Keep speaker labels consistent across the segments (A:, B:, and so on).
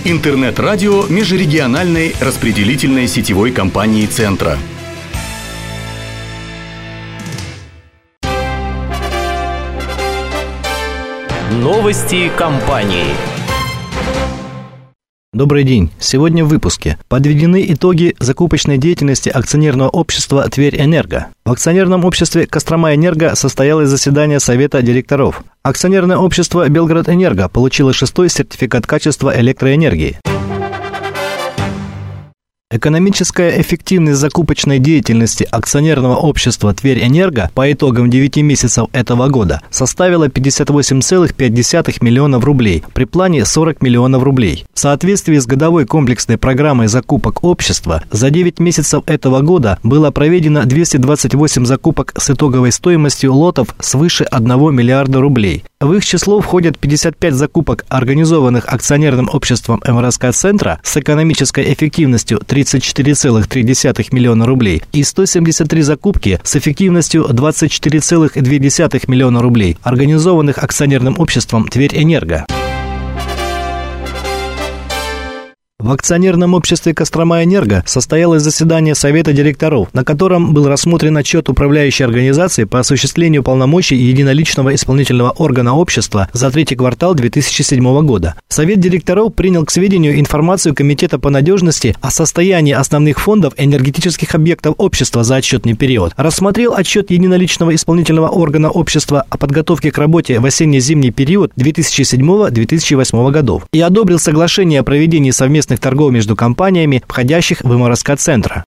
A: Интернет-радио межрегиональной распределительной сетевой компании «Центра».
B: Новости компании.
C: Добрый день. Сегодня в выпуске. Подведены итоги закупочной деятельности акционерного общества «Тверь-Энерго». В акционерном обществе «Кострома-Энерго» состоялось заседание Совета директоров. Акционерное общество «Белгород-Энерго» получило 6-й сертификат качества электроэнергии. Экономическая эффективность закупочной деятельности акционерного общества «Тверь-Энерго» по итогам 9 месяцев этого года составила 58,5 миллионов рублей, при плане 40 миллионов рублей. В соответствии с годовой комплексной программой закупок общества, за 9 месяцев этого года было проведено 228 закупок с итоговой стоимостью лотов свыше 1 миллиарда рублей. В их число входят 55 закупок, организованных акционерным обществом МРСК-центра с экономической эффективностью 34,3 миллиона рублей и 173 закупки с эффективностью 24,2 миллиона рублей, организованных акционерным обществом «Тверь-Энерго». В акционерном обществе «Кострома-Энерго» состоялось заседание Совета директоров, на котором был рассмотрен отчет управляющей организации по осуществлению полномочий единоличного исполнительного органа общества за 3-й квартал 2007 года. Совет директоров принял к сведению информацию Комитета по надежности о состоянии основных фондов энергетических объектов общества за отчетный период, рассмотрел отчет единоличного исполнительного органа общества о подготовке к работе в осенне-зимний период 2007-2008 годов и одобрил соглашение о проведении совместных торгов между компаниями, входящих в МРСК-центра.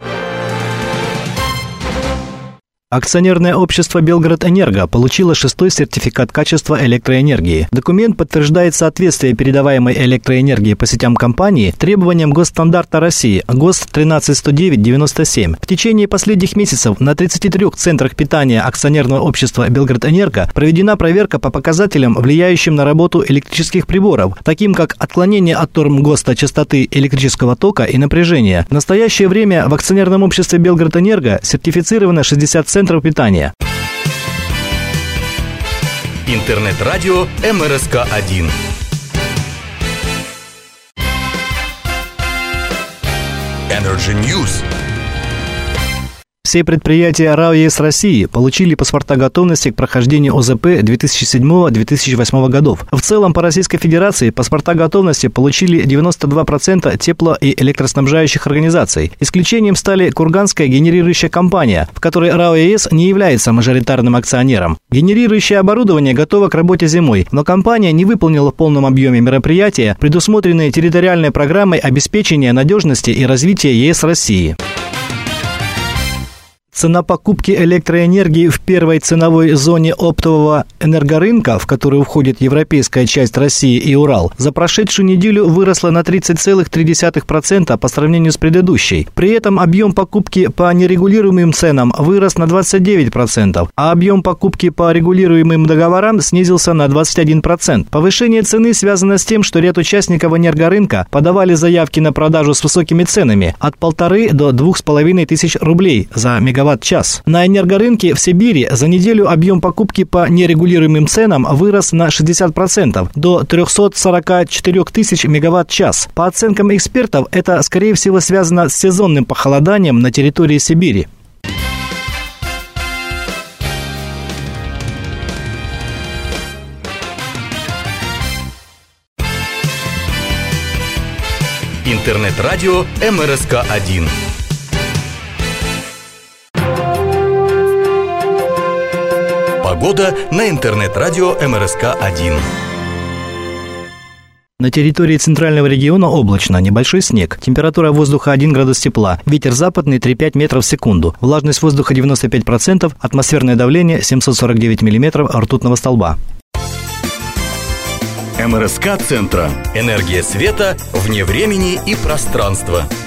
C: Акционерное общество «Белгород-Энерго» получило 6-й сертификат качества электроэнергии. Документ подтверждает соответствие передаваемой электроэнергии по сетям компании требованиям госстандарта России ГОСТ 13109-97. В течение последних месяцев на 33 центрах питания акционерного общества «Белгород-Энерго» проведена проверка по показателям, влияющим на работу электрических приборов, таким как отклонение от норм ГОСТа частоты электрического тока и напряжения. В настоящее время в акционерном обществе «Белгород-Энерго» сертифицировано 60 центров питания.
A: Интернет-радио МРСК-1. Energy News.
C: Все предприятия РАО ЕС России получили паспорта готовности к прохождению ОЗП 2007-2008 годов. В целом по Российской Федерации паспорта готовности получили 92% тепло- и электроснабжающих организаций. Исключением стали Курганская генерирующая компания, в которой РАО ЕС не является мажоритарным акционером. Генерирующее оборудование готово к работе зимой, но компания не выполнила в полном объеме мероприятия, предусмотренные территориальной программой обеспечения надежности и развития ЕС России. Цена покупки электроэнергии в первой ценовой зоне оптового энергорынка, в которую входит европейская часть России и Урал, за прошедшую неделю выросла на 30,3% по сравнению с предыдущей. При этом объем покупки по нерегулируемым ценам вырос на 29%, а объем покупки по регулируемым договорам снизился на 21%. Повышение цены связано с тем, что ряд участников энергорынка подавали заявки на продажу с высокими ценами от 1500 до 2500 рублей за мегаватт-час. На энергорынке в Сибири за неделю объем покупки по нерегулируемым ценам вырос на 60% до 344 тысяч мегаватт-час. По оценкам экспертов, это, скорее всего, связано с сезонным похолоданием на территории Сибири.
A: Интернет-радио МРСК-1. Погода на интернет-радио МРСК-1.
C: На территории центрального региона облачно, небольшой снег. Температура воздуха 1 градус тепла. Ветер западный 3,5 метров в секунду. Влажность воздуха 95%. Атмосферное давление 749 миллиметров ртутного столба.
A: МРСК-центра. Энергия света вне времени и пространства.